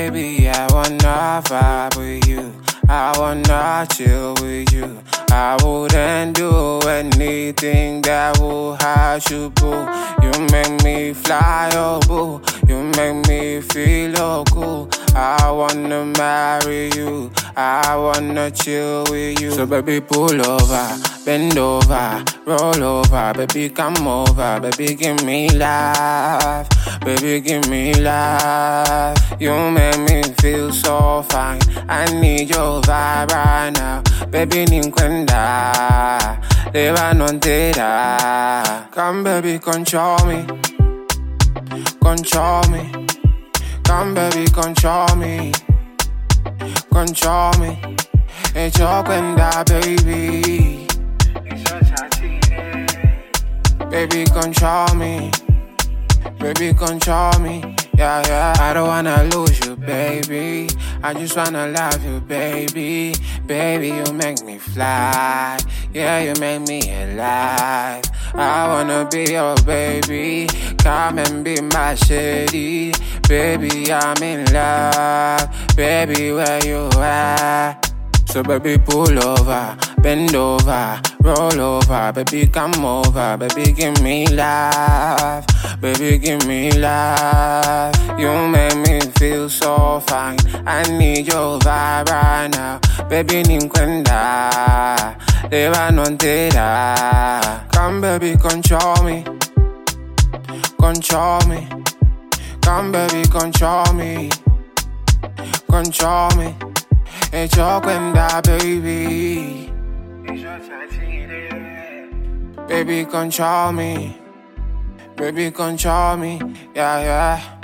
Baby, I wanna vibe with you. I wanna chill with you. I wouldn't do anything that would hurt you, boo. You make me fly, oh boo. You make me feel oh cool. I wanna marry you. I wanna chill with you. So baby, pull over, bend over, roll over. Baby, come over. Baby, give me life. Baby, give me life. You make me feel so fine. I need your vibe right now. Baby, ninkwenda Leva non te da. Come baby, control me. Control me. Come baby, control me. Control me. It's your kwenda, baby. Baby, control me. Baby, control me. Yeah, yeah. I don't wanna lose you, baby. I just wanna love you, baby. Baby, you make me fly. Yeah, you make me alive. I wanna be your baby. Come and be my shady. Baby, I'm in love. Baby, where you at? So baby, pull over, bend over, roll over. Baby, come over. Baby, give me life. Baby, give me life. You make me feel so fine. I need your vibe right now. Baby, ninkwenda Leva non te da. Come baby, control me. Control me. Come baby, control me. Control me. It's your kwenda, baby. Baby, control me. Baby, control me. Yeah, yeah.